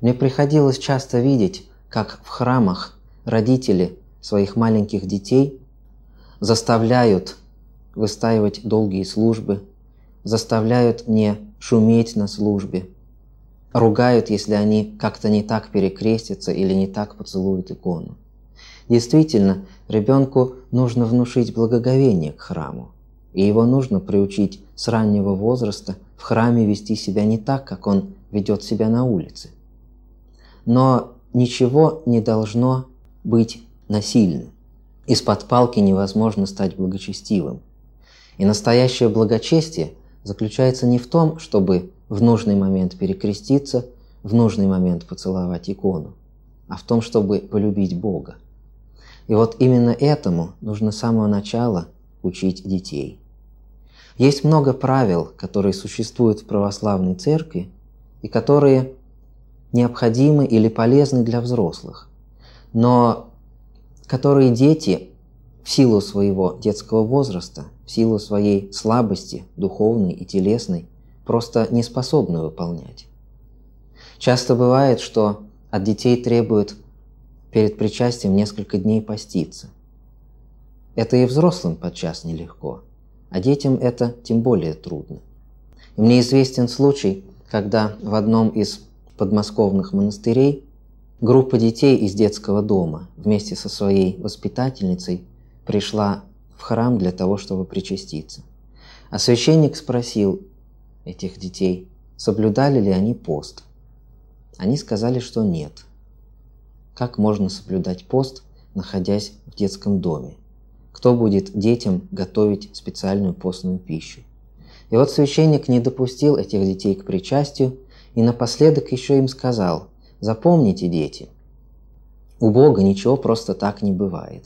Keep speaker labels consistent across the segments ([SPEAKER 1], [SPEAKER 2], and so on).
[SPEAKER 1] Мне приходилось часто видеть, как в храмах родители своих маленьких детей заставляют выстаивать долгие службы, заставляют не шуметь на службе, ругают, если они как-то не так перекрестятся или не так поцелуют икону. Действительно, ребенку нужно внушить благоговение к храму, и его нужно приучить с раннего возраста в храме вести себя не так, как он ведет себя на улице. Но ничего не должно быть насильным. Из-под палки невозможно стать благочестивым. И настоящее благочестие заключается не в том, чтобы в нужный момент перекреститься, в нужный момент поцеловать икону, а в том, чтобы полюбить Бога. И вот именно этому нужно с самого начала учить детей. Есть много правил, которые существуют в православной церкви и которые необходимы или полезны для взрослых, но которые дети в силу своего детского возраста, в силу своей слабости духовной и телесной просто не способны выполнять. Часто бывает, что от детей требуют перед причастием несколько дней поститься. Это и взрослым подчас нелегко, а детям это тем более трудно. И мне известен случай, когда в одном из подмосковных монастырей группа детей из детского дома вместе со своей воспитательницей пришла в храм для того, чтобы причаститься. А священник спросил этих детей, соблюдали ли они пост. Они сказали, что нет. Как можно соблюдать пост, находясь в детском доме? Кто будет детям готовить специальную постную пищу? И вот священник не допустил этих детей к причастию и напоследок еще им сказал: запомните, дети, у Бога ничего просто так не бывает.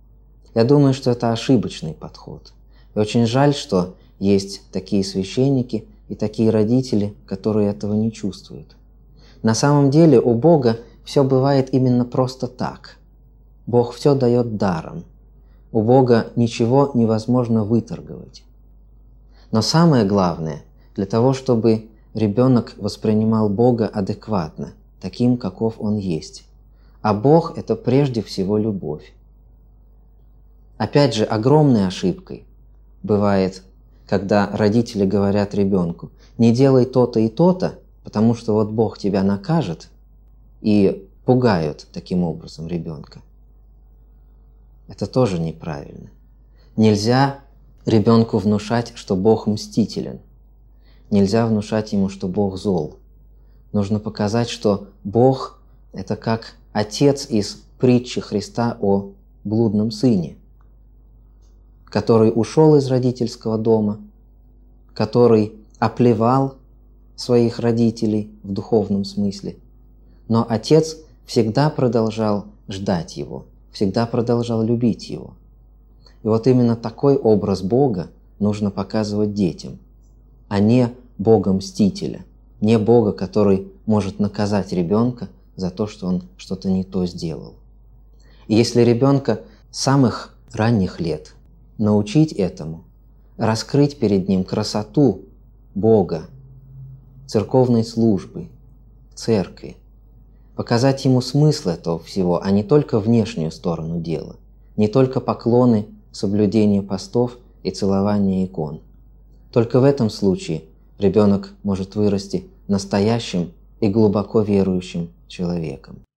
[SPEAKER 1] Я думаю, что это ошибочный подход. И очень жаль, что есть такие священники и такие родители, которые этого не чувствуют. На самом деле у Бога все бывает именно просто так. Бог все дает даром. У Бога ничего невозможно выторговать. Но самое главное, для того, чтобы ребенок воспринимал Бога адекватно, таким, каков Он есть. А Бог – это прежде всего любовь. Опять же, огромной ошибкой бывает, когда родители говорят ребенку: не делай то-то и то-то, потому что вот Бог тебя накажет, и пугают таким образом ребенка. Это тоже неправильно. Нельзя ребенку внушать, что Бог мстителен. Нельзя внушать ему, что Бог зол. Нужно показать, что Бог – это как отец из притчи Христа о блудном сыне, который ушел из родительского дома, который оплевал своих родителей в духовном смысле, но отец всегда продолжал ждать его, всегда продолжал любить его. И вот именно такой образ Бога нужно показывать детям, а не Бога-мстителя, не Бога, который может наказать ребенка за то, что он что-то не то сделал. И если ребенка с самых ранних лет научить этому, раскрыть перед ним красоту Бога, церковной службы, церкви, показать ему смысл этого всего, а не только внешнюю сторону дела, не только поклоны, соблюдение постов и целование икон. Только в этом случае ребенок может вырасти настоящим и глубоко верующим человеком.